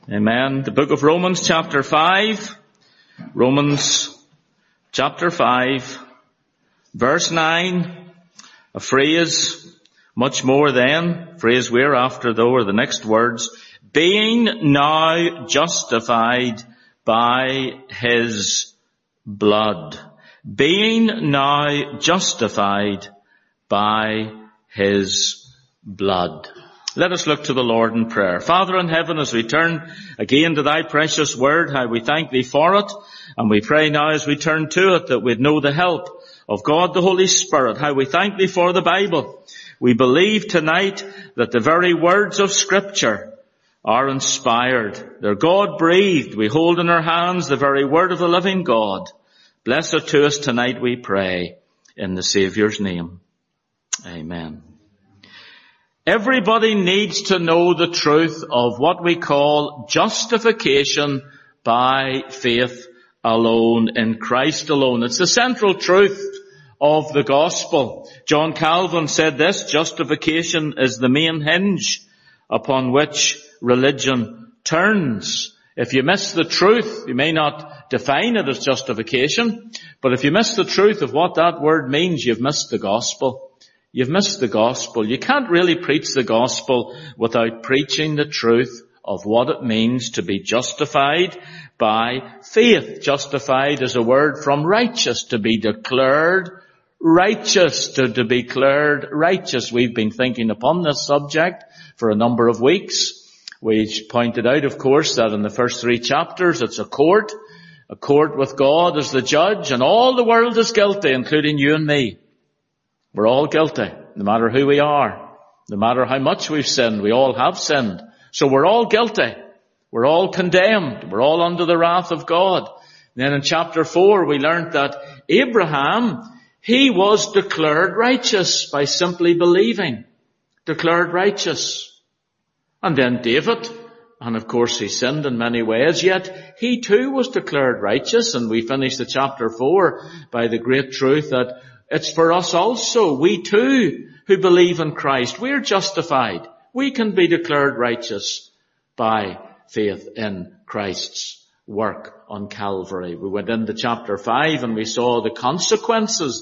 Amen. The book of Romans chapter 5. Romans chapter 5, verse 9. A phrase, much more than, phrase we're after though, are the next words. Being now justified by his blood. Being now justified by his blood. Let us look to the Lord in prayer. Father in heaven, as we turn again to thy precious word, how we thank thee for it, and we pray now as we turn to it that we'd know the help of God the Holy Spirit. How we thank thee for the Bible. We believe tonight that the very words of Scripture are inspired. They're God-breathed. We hold in our hands the very word of the living God. Bless it to us tonight, we pray, in the Saviour's name. Amen. Everybody needs to know the truth of what we call justification by faith alone, in Christ alone. It's the central truth of the gospel. John Calvin said this: justification is the main hinge upon which religion turns. If you miss the truth, you may not define it as justification, but if you miss the truth of what that word means, you've missed the gospel. You've missed the gospel. You can't really preach the gospel without preaching the truth of what it means to be justified by faith. Justified is a word from righteous, to be declared righteous, to be declared righteous. We've been thinking upon this subject for a number of weeks. We pointed out, of course, that in the first 3 chapters it's a court with God as the judge, and all the world is guilty, including you and me. We're all guilty, no matter who we are, no matter how much we've sinned. We all have sinned. So we're all guilty. We're all condemned. We're all under the wrath of God. And then in chapter 4, we learned that Abraham, he was declared righteous by simply believing. Declared righteous. And then David, and of course he sinned in many ways, yet he too was declared righteous. And we finished the chapter 4 by the great truth that it's for us also. We too, who believe in Christ, we're justified. We can be declared righteous by faith in Christ's work on Calvary. We went into chapter 5 and we saw the consequences.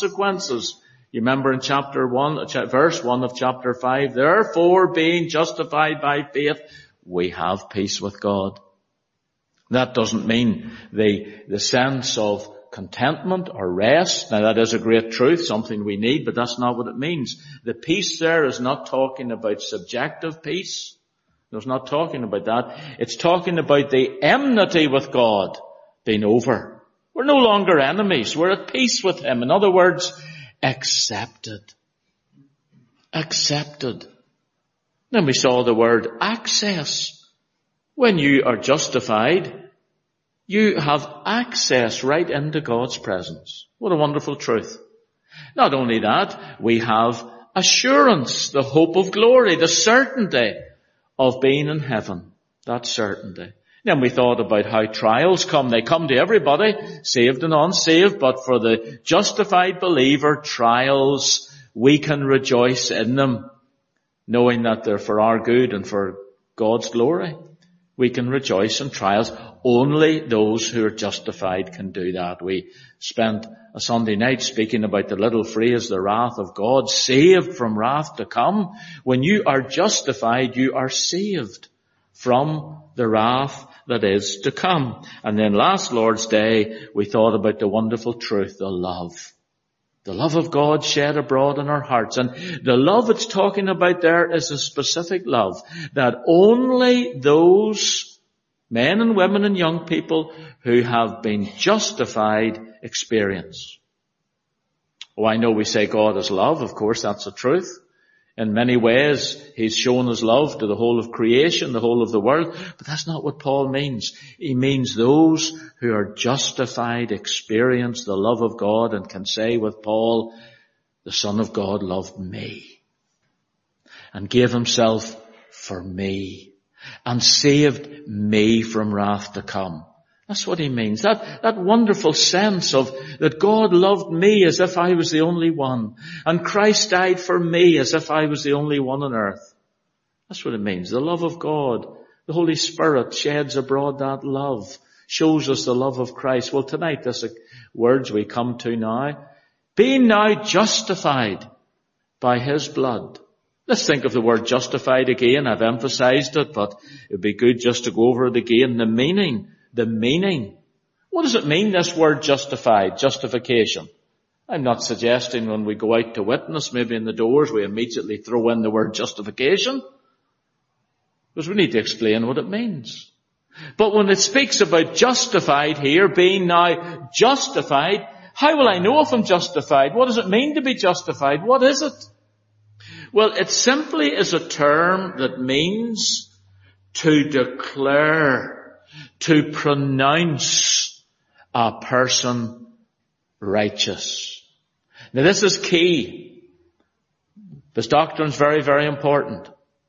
You remember in chapter 1, verse 1 of chapter 5, therefore being justified by faith, we have peace with God. That doesn't mean the sense of contentment or rest. Now that is a great truth, something we need, but that's not what it means. The peace there is not talking about subjective peace. It's not talking about that. It's talking about the enmity with God being over. We're no longer enemies. We're at peace with Him. In other words, accepted. Accepted. Then we saw the word access. When you are justified, you have access right into God's presence. What a wonderful truth. Not only that, we have assurance, the hope of glory, the certainty of being in heaven. That certainty. Then we thought about how trials come. They come to everybody, saved and unsaved, but for the justified believer, trials, we can rejoice in them, knowing that they're for our good and for God's glory. We can rejoice in trials. Only those who are justified can do that. We spent a Sunday night speaking about the little phrase, the wrath of God, saved from wrath to come. When you are justified, you are saved from the wrath that is to come. And then last Lord's Day, we thought about the wonderful truth, the love. The love of God shed abroad in our hearts. And the love it's talking about there is a specific love that only those men and women and young people who have been justified experience. Oh, I know we say God is love. Of course, that's the truth. In many ways, He's shown His love to the whole of creation, the whole of the world. But that's not what Paul means. He means those who are justified experience the love of God and can say with Paul, the Son of God loved me and gave Himself for me and saved me from wrath to come. That's what he means. That wonderful sense of that God loved me as if I was the only one. And Christ died for me as if I was the only one on earth. That's what it means. The love of God The Holy Spirit sheds abroad that love, shows us the love of Christ. Well, tonight, this words we come to now. Being now justified by his blood. Let's think of the word justified again. I've emphasized it, but it'd be good just to go over it again. The meaning. What does it mean, this word justified, justification? I'm not suggesting when we go out to witness, maybe in the doors, we immediately throw in the word justification. Because we need to explain what it means. But when it speaks about justified here, being now justified, how will I know if I'm justified? What does it mean to be justified? What is it? Well, it simply is a term that means to declare, to pronounce a person righteous. Now this is key. This doctrine is very, very important.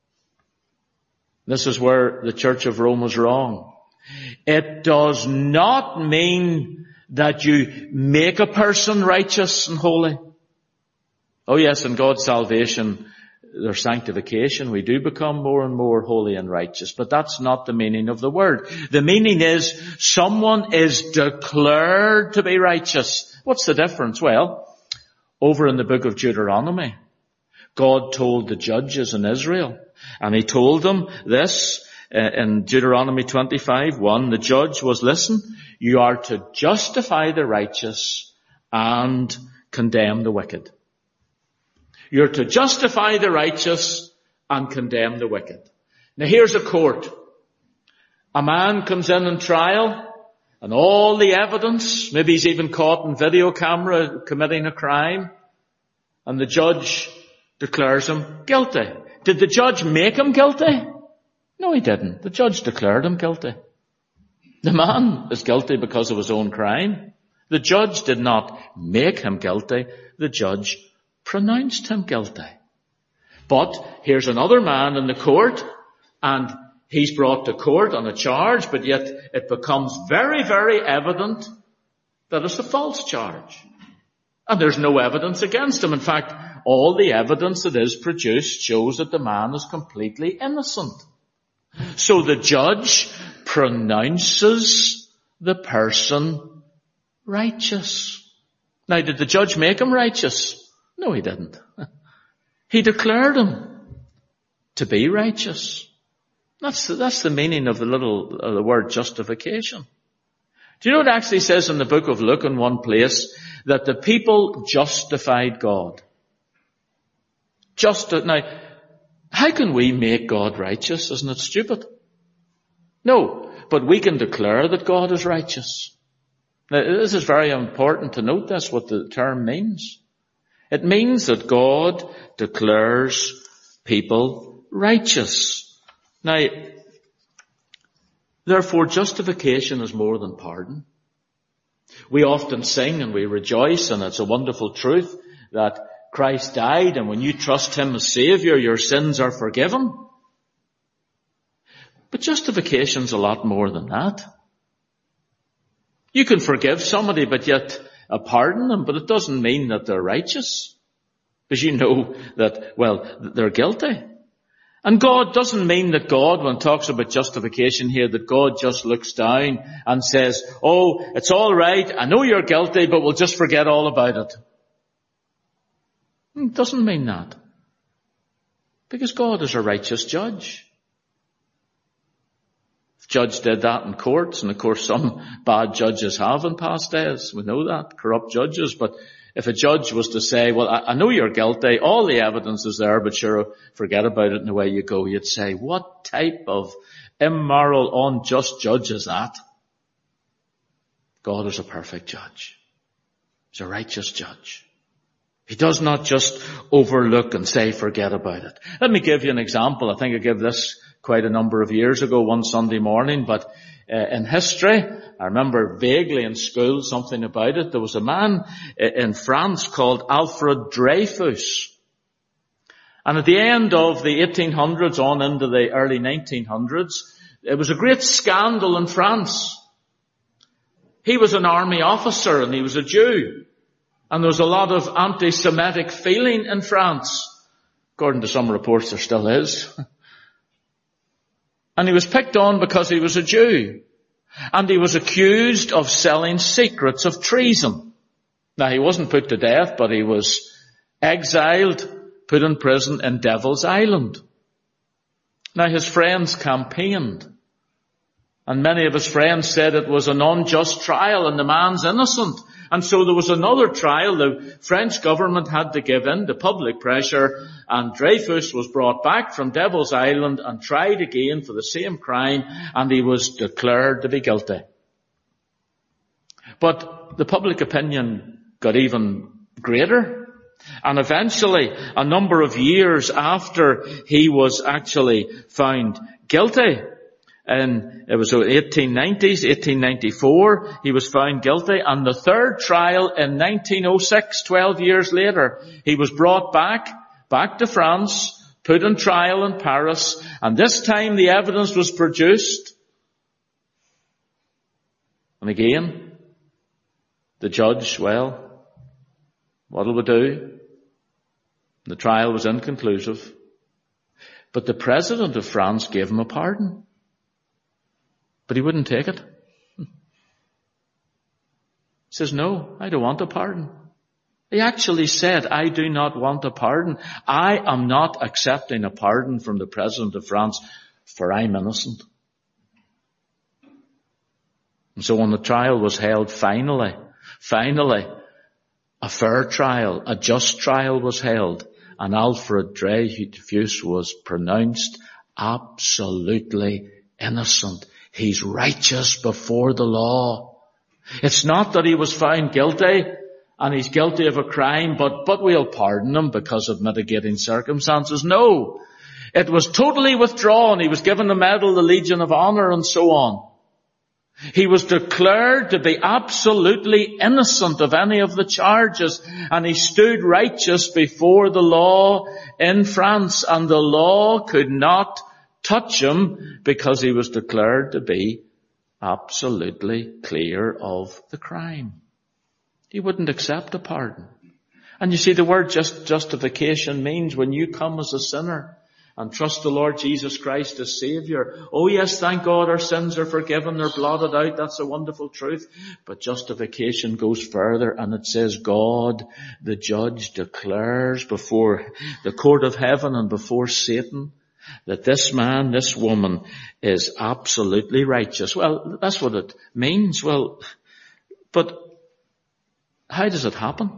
This is where the Church of Rome was wrong. It does not mean that you make a person righteous and holy. Oh yes, in God's salvation, their sanctification, we do become more and more holy and righteous. But that's not the meaning of the word. The meaning is someone is declared to be righteous. What's the difference? Well, over in the book of Deuteronomy, God told the judges in Israel, and he told them this in Deuteronomy 25:1. The judge was, listen, you are to justify the righteous and condemn the wicked. You're to justify the righteous and condemn the wicked. Now here's a court. A man comes in trial, and all the evidence, maybe he's even caught on video camera committing a crime, and the judge declares him guilty. Did the judge make him guilty? No, he didn't. The judge declared him guilty. The man is guilty because of his own crime. The judge did not make him guilty. The judge pronounced him guilty. But here's another man in the court, and he's brought to court on a charge, but yet it becomes very, very evident that it's a false charge. And there's no evidence against him. In fact, all the evidence that is produced shows that the man is completely innocent. So the judge pronounces the person righteous. Now, did the judge make him righteous? No, he didn't. He declared him to be righteous. That's the meaning of the word justification. Do you know what it actually says in the book of Luke in one place? That the people justified God. Now, how can we make God righteous? Isn't it stupid? No, but we can declare that God is righteous. Now, this is very important to note this, what the term means. It means that God declares people righteous. Now, therefore, justification is more than pardon. We often sing and we rejoice, and it's a wonderful truth that Christ died, and when you trust him as Savior, your sins are forgiven. But justification's a lot more than that. You can forgive somebody, but yet pardon them, but it doesn't mean that they're righteous. Because you know that, well, they're guilty. And God doesn't mean that God, when it talks about justification here, that God just looks down and says, oh, it's all right, I know you're guilty, but we'll just forget all about it. It doesn't mean that. Because God is a righteous judge. The judge did that in courts, and of course some bad judges have in past days. We know that, corrupt judges. But if a judge was to say, well, I know you're guilty, all the evidence is there, but sure, forget about it and away you go, you'd say, what type of immoral, unjust judge is that? God is a perfect judge. He's a righteous judge. He does not just overlook and say, forget about it. Let me give you an example. I think I gave this quite a number of years ago, one Sunday morning, but in history, I remember vaguely in school something about it. There was a man in France called Alfred Dreyfus. And at the end of the 1800s on into the early 1900s, it was a great scandal in France. He was an army officer and he was a Jew. And there was a lot of anti-Semitic feeling in France. According to some reports, there still is. And he was picked on because he was a Jew. And he was accused of selling secrets of treason. Now, he wasn't put to death, but he was exiled, put in prison in Devil's Island. Now, his friends campaigned. And many of his friends said it was an unjust trial and the man's innocent. And so there was another trial. The French government had to give in to public pressure, and Dreyfus was brought back from Devil's Island and tried again for the same crime, and he was declared to be guilty. But the public opinion got even greater. And eventually, a number of years after he was actually found guilty, and it was the 1890s, 1894, he was found guilty. And the third trial in 1906, 12 years later, he was brought back to France, put on trial in Paris, and this time the evidence was produced. And again, the judge, well, what'll we do? The trial was inconclusive. But the president of France gave him a pardon. But he wouldn't take it. He says, no, I don't want a pardon. He actually said, I do not want a pardon. I am not accepting a pardon from the president of France, for I'm innocent. And so when the trial was held, finally, a fair trial, a just trial was held, and Alfred Dreyfus was pronounced absolutely innocent. He's righteous before the law. It's not that he was found guilty and he's guilty of a crime, but we'll pardon him because of mitigating circumstances. No. It was totally withdrawn. He was given the Medal of the Legion of Honor and so on. He was declared to be absolutely innocent of any of the charges, and he stood righteous before the law in France, and the law could not touch him because he was declared to be absolutely clear of the crime. He wouldn't accept a pardon. And you see, the word justification means when you come as a sinner and trust the Lord Jesus Christ as Savior. Oh yes, thank God our sins are forgiven, they're blotted out. That's a wonderful truth. But justification goes further, and it says God, the judge, declares before the court of heaven and before Satan that this man, this woman is absolutely righteous. Well, that's what it means. Well, but how does it happen?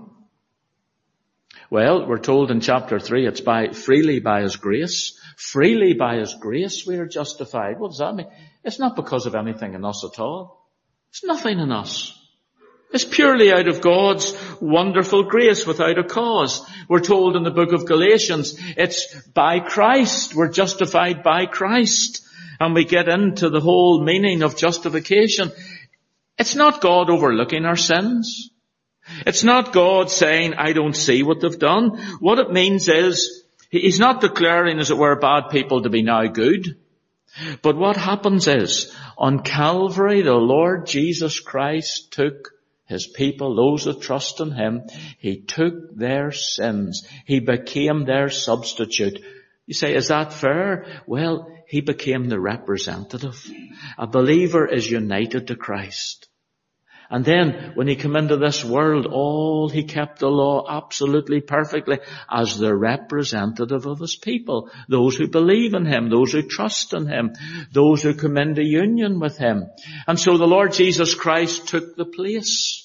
Well, we're told in chapter 3, it's freely by His grace. Freely by His grace we are justified. What does that mean? It's not because of anything in us at all. It's nothing in us. It's purely out of God's wonderful grace without a cause. We're told in the book of Galatians, it's by Christ. We're justified by Christ. And we get into the whole meaning of justification. It's not God overlooking our sins. It's not God saying, I don't see what they've done. What it means is, He's not declaring, as it were, bad people to be now good. But what happens is, on Calvary, the Lord Jesus Christ took His people, those that trust in Him. He took their sins. He became their substitute. You say, is that fair? Well, He became the representative. A believer is united to Christ. And then, when He came into this world, He kept the law absolutely perfectly as the representative of His people. Those who believe in Him, those who trust in Him, those who come into union with Him. And so the Lord Jesus Christ took the place.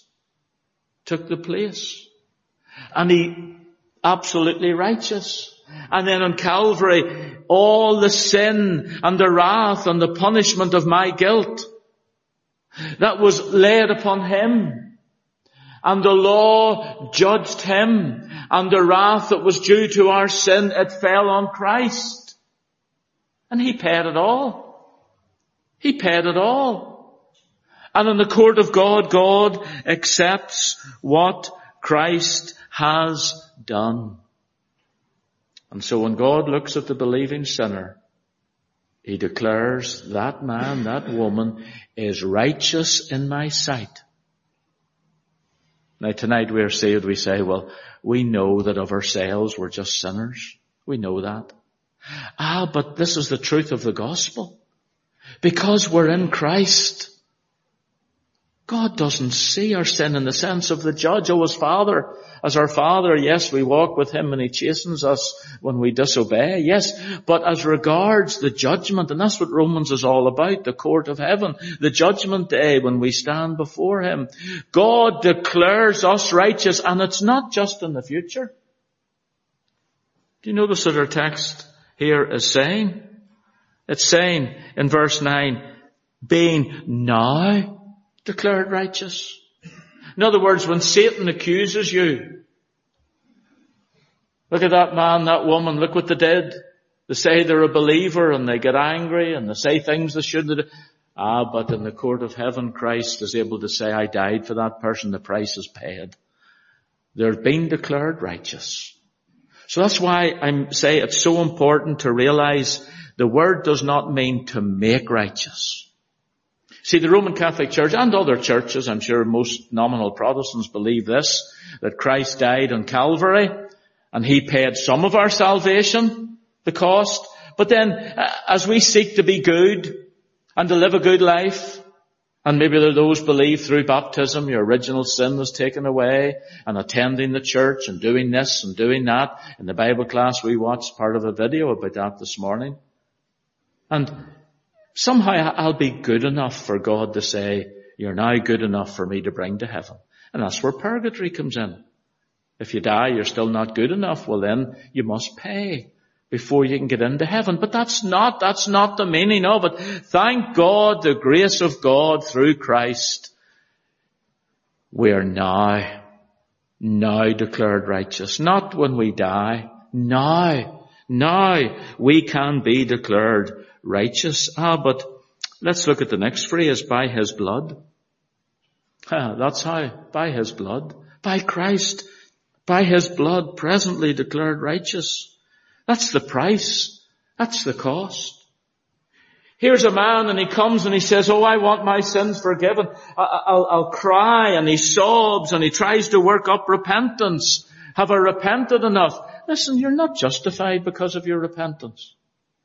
And He absolutely righteous. And then on Calvary, all the sin and the wrath and the punishment of my guilt that was laid upon Him. And the law judged Him. And the wrath that was due to our sin, it fell on Christ. And He paid it all. He paid it all. And in the court of God, God accepts what Christ has done. And so when God looks at the believing sinner, He declares that man, that woman is righteous in my sight. Now tonight we are saved, we say, well, we know that of ourselves we're just sinners. We know that. But this is the truth of the gospel. Because we're in Christ. God doesn't see our sin in the sense of the judge. Oh, as our Father, yes, we walk with Him and He chastens us when we disobey, yes. But as regards the judgment, and that's what Romans is all about, the court of heaven, the judgment day when we stand before Him, God declares us righteous, and it's not just in the future. Do you notice what our text here is saying? It's saying in verse 9, being now declared righteous. In other words, when Satan accuses you, look at that man, that woman, look what they did. They say they're a believer and they get angry and they say things they shouldn't. But in the court of heaven, Christ is able to say, I died for that person, the price is paid. They're being declared righteous. So that's why I say it's so important to realize the word does not mean to make righteous. See, the Roman Catholic Church and other churches, I'm sure most nominal Protestants believe this, that Christ died on Calvary and He paid some of our salvation, the cost. But then, as we seek to be good and to live a good life, and maybe there are those believe through baptism your original sin was taken away, and attending the church and doing this and doing that. In the Bible class we watched part of a video about that this morning. And somehow I'll be good enough for God to say, you're now good enough for me to bring to heaven. And that's where purgatory comes in. If you die, you're still not good enough, well then you must pay before you can get into heaven. But that's not the meaning of it. Thank God, the grace of God through Christ, we are now declared righteous. Not when we die. Now we can be declared righteous. But let's look at the next phrase, by His blood. That's how, by His blood. By Christ, by His blood, presently declared righteous. That's the price. That's the cost. Here's a man and he comes and he says, oh, I want my sins forgiven. I'll cry, and he sobs and he tries to work up repentance. Have I repented enough? Listen, you're not justified because of your repentance.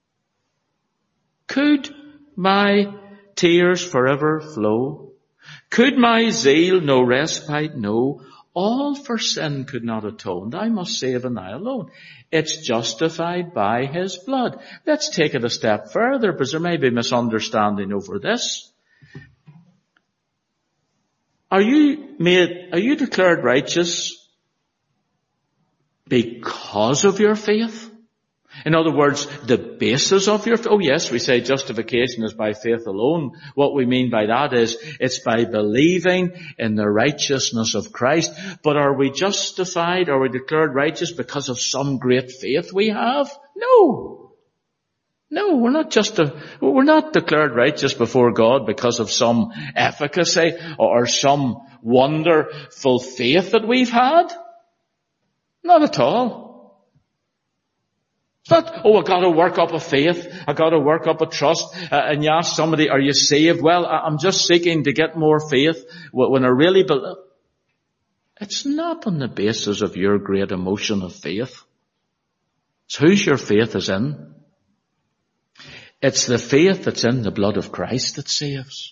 Could my tears forever flow? Could my zeal no respite know? All for sin could not atone. Thou must save and Thou alone. It's justified by His blood. Let's take it a step further, because there may be misunderstanding over this. Are you declared righteous because of your faith? In other words, the basis of your faith. Oh yes, we say justification is by faith alone. What we mean by that is it's by believing in the righteousness of Christ. But are we justified, are we declared righteous because of some great faith we have? No, we're not declared righteous before God because of some efficacy or some wonderful faith that we've had. Not at all. It's not, I've got to work up a faith, I've got to work up a trust, and you ask somebody, are you saved? Well, I'm just seeking to get more faith when I really believe. It's not on the basis of your great emotion of faith. It's whose your faith is in. It's the faith that's in the blood of Christ that saves.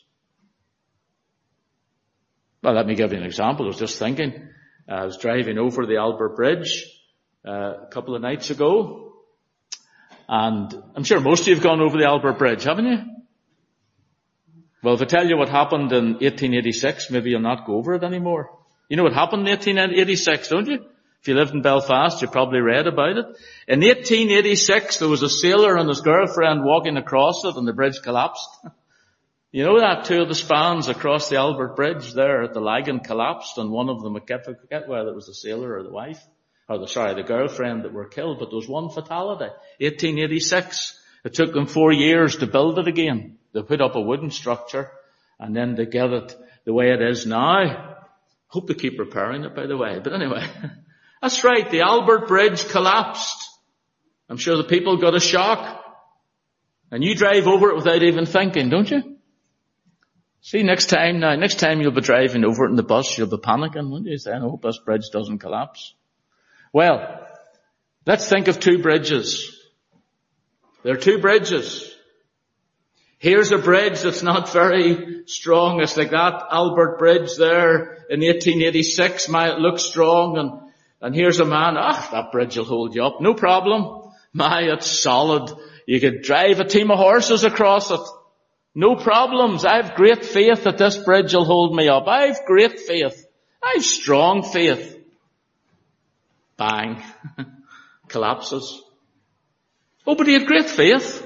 Well, let me give you an example. I was just thinking, I was driving over the Albert Bridge a couple of nights ago. And I'm sure most of you have gone over the Albert Bridge, haven't you? Well, if I tell you what happened in 1886, maybe you'll not go over it anymore. You know what happened in 1886, don't you? If you lived in Belfast, you probably read about it. In 1886, there was a sailor and his girlfriend walking across it and the bridge collapsed. You know that? Two of the spans across the Albert Bridge there at the Lagan collapsed, and one of them, I forget whether it was the sailor or the wife. The girlfriend that were killed, but there was one fatality. 1886. It took them 4 years to build it again. They put up a wooden structure, and then they get it the way it is now. Hope they keep repairing it, by the way. But anyway, that's right. The Albert Bridge collapsed. I'm sure the people got a shock. And you drive over it without even thinking, don't you? See, next time you'll be driving over it in the bus, you'll be panicking, won't you? Saying, I hope this bridge doesn't collapse. Well, let's think of two bridges. There are two bridges. Here's a bridge that's not very strong. It's like that Albert Bridge there in 1886 might look strong, and here's a man, that bridge will hold you up. No problem. It's solid. You could drive a team of horses across it. No problems. I have great faith that this bridge will hold me up. I have great faith. I have strong faith. Bang. Collapses. Oh, but he had great faith.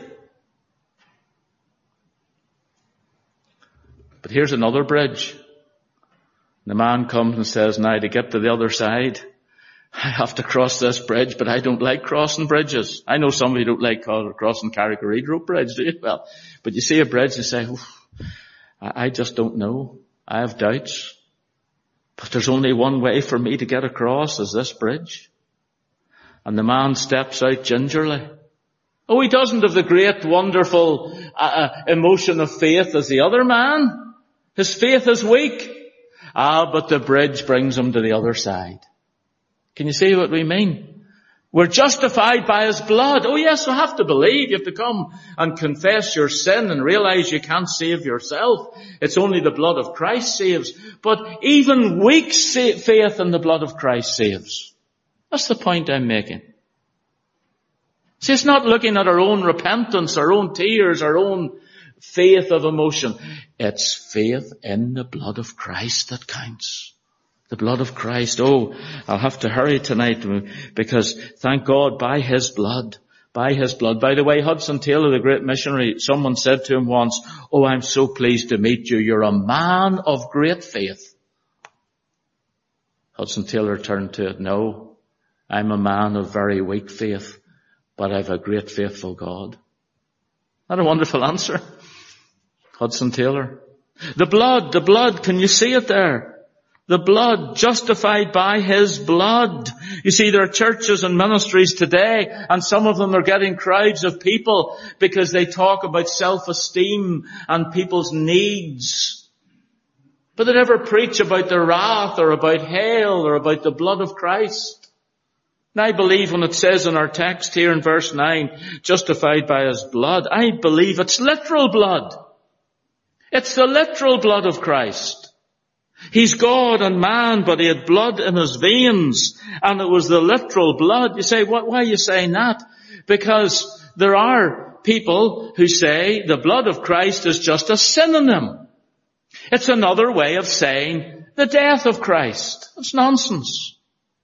But here's another bridge. The man comes and says, now to get to the other side, I have to cross this bridge, but I don't like crossing bridges. I know some of you don't like crossing Carrick-a-Reid Road Bridge, do you? Well, but you see a bridge and say, I just don't know. I have doubts. But there's only one way for me to get across, is this bridge. And the man steps out gingerly. Oh, he doesn't have the great, wonderful emotion of faith as the other man. His faith is weak. But the bridge brings him to the other side. Can you see what we mean? We're justified by His blood. Oh yes, you have to believe. You have to come and confess your sin and realize you can't save yourself. It's only the blood of Christ saves. But even weak faith in the blood of Christ saves. That's the point I'm making. See, it's not looking at our own repentance, our own tears, our own faith of emotion. It's faith in the blood of Christ that counts. The blood of Christ. Oh, I'll have to hurry tonight because thank God by His blood. By His blood. By the way, Hudson Taylor, the great missionary, someone said to him once, oh, I'm so pleased to meet you. You're a man of great faith. Hudson Taylor turned to it. No, I'm a man of very weak faith, but I've a great faithful God. Isn't that a wonderful answer? Hudson Taylor. The blood, can you see it there? The blood, justified by His blood. You see, there are churches and ministries today, and some of them are getting crowds of people because they talk about self-esteem and people's needs. But they never preach about the wrath or about hell or about the blood of Christ. And I believe when it says in our text here in verse 9, justified by His blood, I believe it's literal blood. It's the literal blood of Christ. He's God and man, but He had blood in His veins, and it was the literal blood. You say, why are you saying that? Because there are people who say the blood of Christ is just a synonym. It's another way of saying the death of Christ. It's nonsense.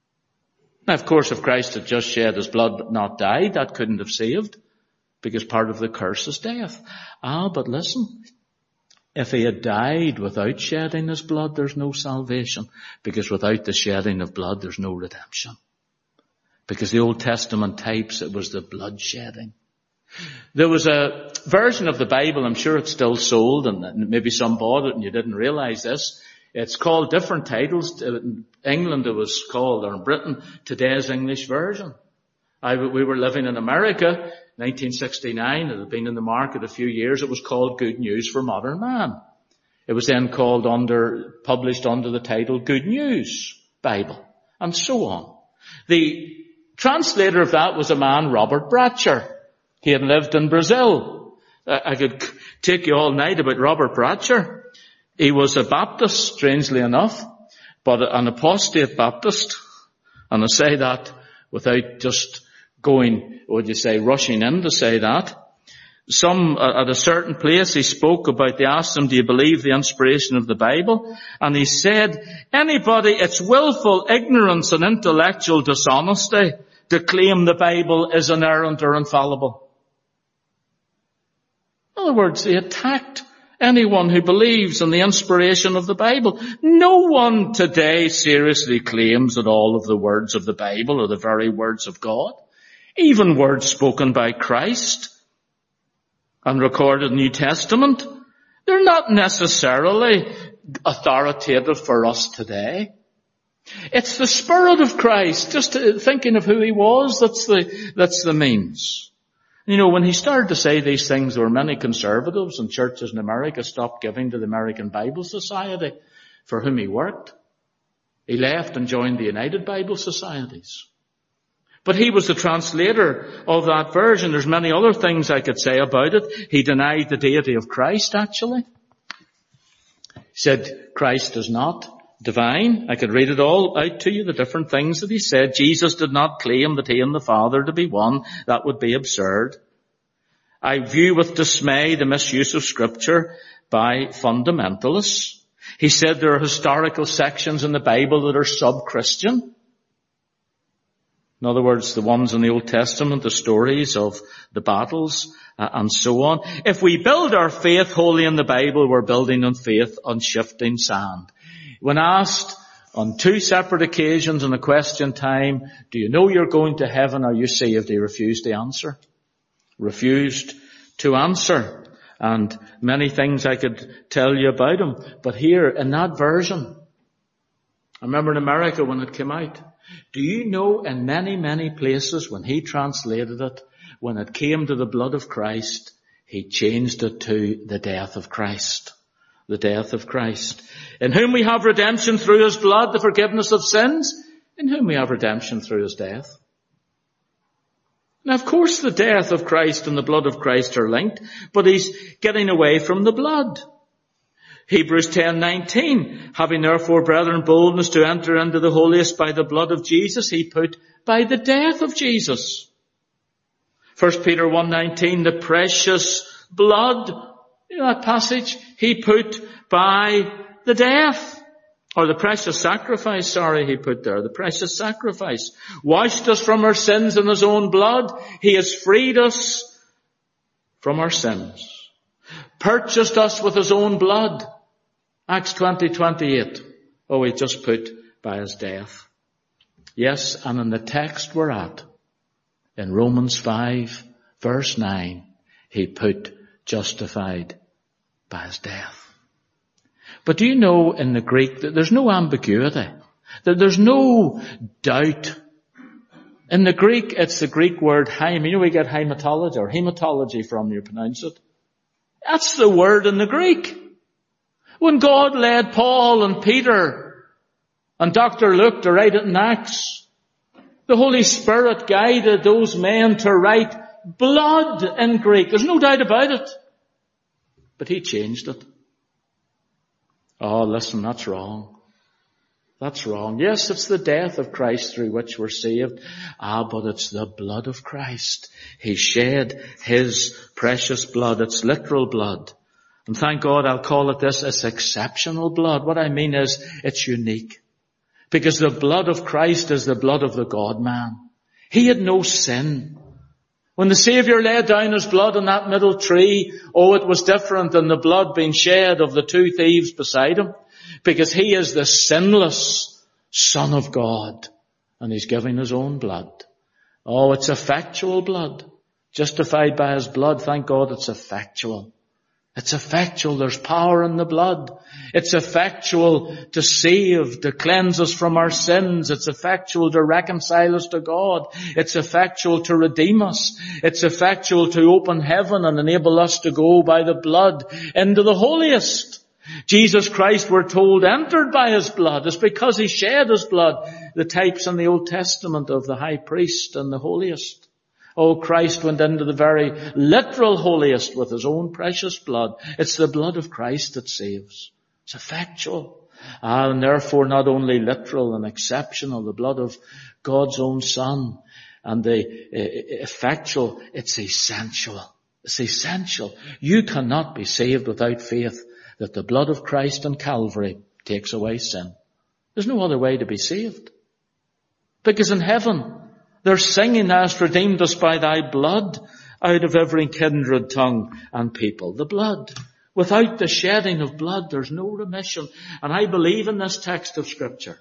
Now, of course, if Christ had just shed His blood but not died, that couldn't have saved, because part of the curse is death. But listen. If He had died without shedding His blood, there's no salvation. Because without the shedding of blood, there's no redemption. Because the Old Testament types, it was the blood shedding. There was a version of the Bible, I'm sure it's still sold, and maybe some bought it and you didn't realize this. It's called different titles. In England it was called, or in Britain, Today's English Version. We were living in America, 1969, it had been in the market a few years. It was called Good News for Modern Man. It was then published under the title Good News Bible, and so on. The translator of that was a man, Robert Bratcher. He had lived in Brazil. I could take you all night about Robert Bratcher. He was a Baptist, strangely enough, but an apostate Baptist. And I say that without just rushing in to say that. At a certain place they asked him, do you believe the inspiration of the Bible? And he said, it's willful ignorance and intellectual dishonesty to claim the Bible is inerrant or infallible. In other words, he attacked anyone who believes in the inspiration of the Bible. No one today seriously claims that all of the words of the Bible are the very words of God. Even words spoken by Christ and recorded in the New Testament, they're not necessarily authoritative for us today. It's the Spirit of Christ, just thinking of who He was, that's the means. You know, when he started to say these things, there were many conservatives and churches in America stopped giving to the American Bible Society for whom he worked. He left and joined the United Bible Societies. But he was the translator of that version. There's many other things I could say about it. He denied the deity of Christ, actually. He said Christ is not divine. I could read it all out to you, the different things that he said. Jesus did not claim that he and the Father to be one. That would be absurd. I view with dismay the misuse of Scripture by fundamentalists. He said there are historical sections in the Bible that are sub-Christian. In other words, the ones in the Old Testament, the stories of the battles, and so on. If we build our faith wholly in the Bible, we're building on faith on shifting sand. When asked on 2 separate occasions in the question time, do you know you're going to heaven? Are you saved? He refused to answer. Refused to answer. And many things I could tell you about him. But here, in that version, I remember in America when it came out, do you know in many, many places when he translated it, when it came to the blood of Christ, he changed it to the death of Christ. The death of Christ. In whom we have redemption through his blood, the forgiveness of sins. In whom we have redemption through his death. Now, of course, the death of Christ and the blood of Christ are linked, but he's getting away from the blood. Hebrews 10:19, having therefore, brethren, boldness to enter into the holiest by the blood of Jesus, he put by the death of Jesus. 1 Peter 1:19, the precious blood, you know that passage, he put by the death. Or the precious sacrifice, he put there. The precious sacrifice. Washed us from our sins in his own blood. He has freed us from our sins. Purchased us with his own blood. Acts 20:28. Oh, he just put by his death. Yes, and in the text we're at, in Romans 5, verse 9, he put justified by his death. But do you know in the Greek that there's no ambiguity, that there's no doubt. In the Greek, it's the Greek word haim. You know we get hematology or hematology from, you pronounce it. That's the word in the Greek. When God led Paul and Peter and Dr. Luke to write it in Acts, the Holy Spirit guided those men to write blood in Greek. There's no doubt about it. But he changed it. Oh, listen, that's wrong. That's wrong. Yes, it's the death of Christ through which we're saved. But it's the blood of Christ. He shed his precious blood. It's literal blood. And thank God I'll call it this, it's exceptional blood. What I mean is, it's unique. Because the blood of Christ is the blood of the God-man. He had no sin. When the Saviour laid down his blood on that middle tree, it was different than the blood being shed of the 2 thieves beside him. Because he is the sinless Son of God. And he's giving his own blood. Oh, it's effectual blood. Justified by his blood, thank God it's effectual. It's effectual. There's power in the blood. It's effectual to save, to cleanse us from our sins. It's effectual to reconcile us to God. It's effectual to redeem us. It's effectual to open heaven and enable us to go by the blood into the holiest. Jesus Christ, we're told, entered by his blood. It's because he shed his blood. The types in the Old Testament of the high priest and the holiest. Oh, Christ went into the very literal holiest with his own precious blood. It's the blood of Christ that saves. It's effectual. And therefore not only literal and exceptional, the blood of God's own Son. And the effectual, it's essential. It's essential. You cannot be saved without faith that the blood of Christ on Calvary takes away sin. There's no other way to be saved. Because in heaven, they're singing, "Thou hast redeemed us by thy blood out of every kindred, tongue, and people." The blood. Without the shedding of blood, there's no remission. And I believe in this text of Scripture.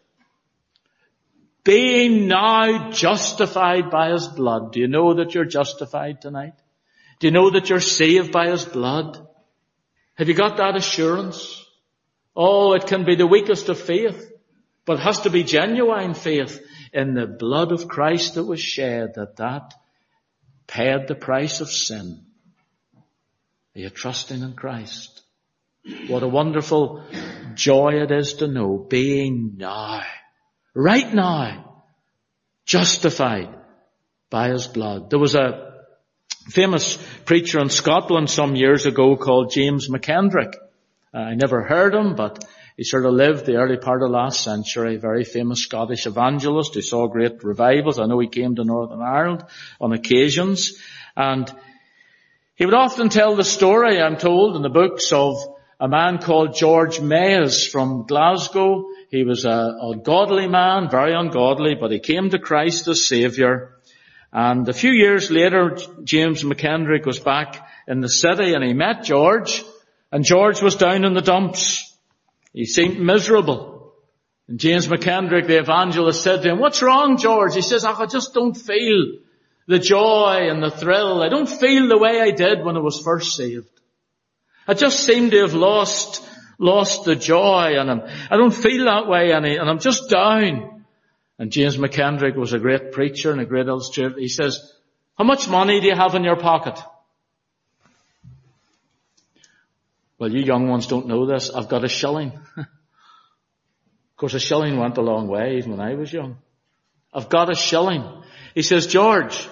Being now justified by his blood. Do you know that you're justified tonight? Do you know that you're saved by his blood? Have you got that assurance? Oh, it can be the weakest of faith, but it has to be genuine faith. In the blood of Christ that was shed, that paid the price of sin. Are you trusting in Christ? What a wonderful joy it is to know, being now, right now, justified by his blood. There was a famous preacher in Scotland some years ago called James McKendrick. I never heard him, but he sort of lived the early part of last century, very famous Scottish evangelist who saw great revivals. I know he came to Northern Ireland on occasions. And he would often tell the story, I'm told, in the books of a man called George Mayes from Glasgow. He was a godly man, very ungodly, but he came to Christ as Saviour. And a few years later, James McKendrick was back in the city and he met George. And George was down in the dumps. He seemed miserable. And James McKendrick, the evangelist, said to him, "What's wrong, George?" He says, "I just don't feel the joy and the thrill. I don't feel the way I did when I was first saved. I just seem to have lost the joy, and I don't feel that way, and I'm just down." And James McKendrick was a great preacher and a great illustrator. He says, "How much money do you have in your pocket?" "Well, you young ones don't know this. I've got a shilling." Of course, a shilling went a long way even when I was young. "I've got a shilling." He says, "George,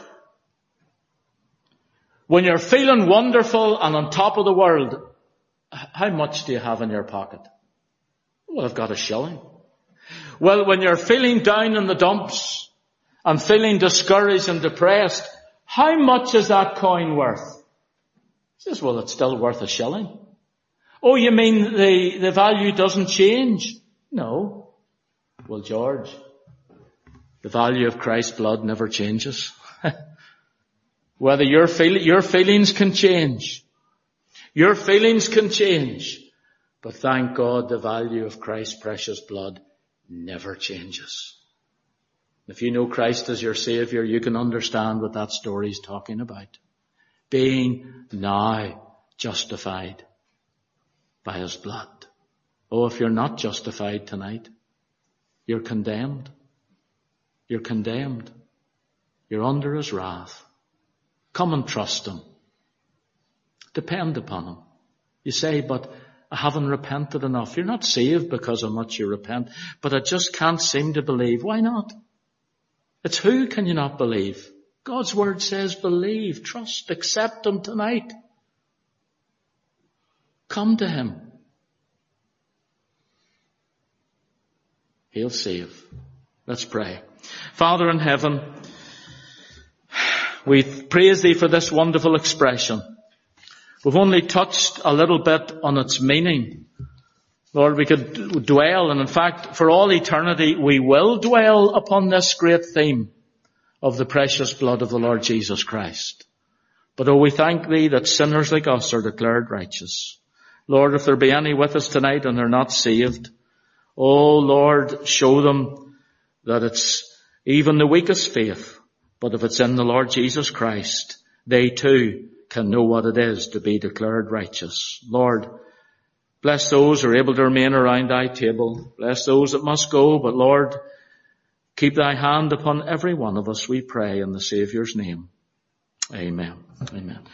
when you're feeling wonderful and on top of the world, how much do you have in your pocket?" "Well, I've got a shilling." "Well, when you're feeling down in the dumps and feeling discouraged and depressed, how much is that coin worth?" He says, "Well, it's still worth a shilling." "Oh, you mean the value doesn't change?" "No." "Well, George, the value of Christ's blood never changes." Whether your feelings can change. Your feelings can change. But thank God the value of Christ's precious blood never changes. If you know Christ as your Saviour, you can understand what that story is talking about. Being now justified by his blood. Oh, if you're not justified tonight, you're condemned. You're condemned. You're under his wrath. Come and trust him. Depend upon him. You say, "But I haven't repented enough." You're not saved because of much you repent, but I just can't seem to believe. Why not? It's who can you not believe? God's word says believe, trust, accept him tonight. Come to him. He'll save. Let's pray. Father in heaven, we praise thee for this wonderful expression. We've only touched a little bit on its meaning. Lord, we could dwell, and in fact, for all eternity, we will dwell upon this great theme of the precious blood of the Lord Jesus Christ. But oh, we thank thee that sinners like us are declared righteous. Lord, if there be any with us tonight and they're not saved, oh Lord, show them that it's even the weakest faith, but if it's in the Lord Jesus Christ, they too can know what it is to be declared righteous. Lord, bless those who are able to remain around thy table. Bless those that must go, but Lord, keep thy hand upon every one of us, we pray in the Saviour's name. Amen. Amen.